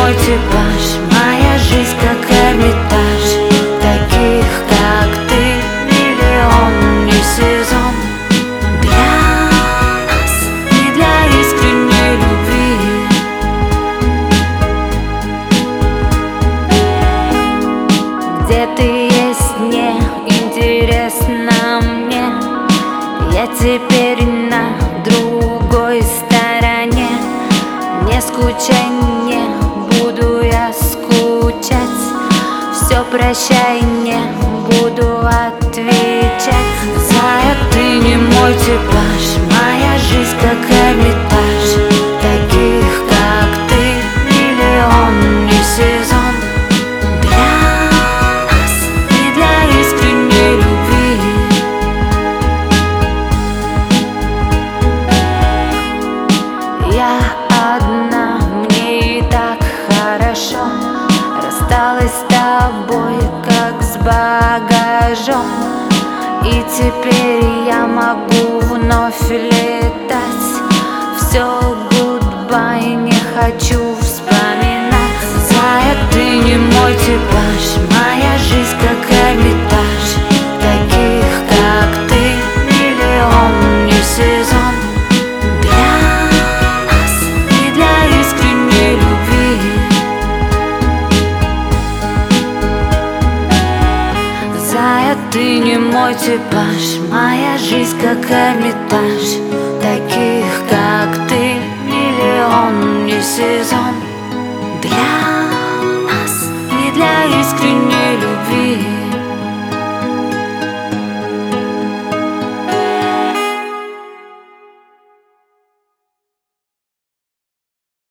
мой типаж, моя жизнь как Эрмитаж. Таких, как ты, миллион, не сезон для нас и для искренней любви. Где ты есть, не интересно мне. Я теперь на другой стороне. Не скучай, не буду я скучать. Все прощай, не буду отвечать. Зая, ты не мой типаж, моя жизнь как Эрмитаж. Таких, как ты, миллион, не сезон для нас и для искренней любви. Я одна, мне и так хорошо. Рассталась с тобой, как с багажом. И теперь я могу вновь летать. Все гудбай, не хочу вспоминать. Зая, ты не мой типаж, моя жизнь как Эрмитаж. Таких, как ты, миллион, не сезон для нас и для искренней любви. Зая, ты не мой типаж, моя жизнь как Эрмитаж. Таких, как ты, миллион, не сезон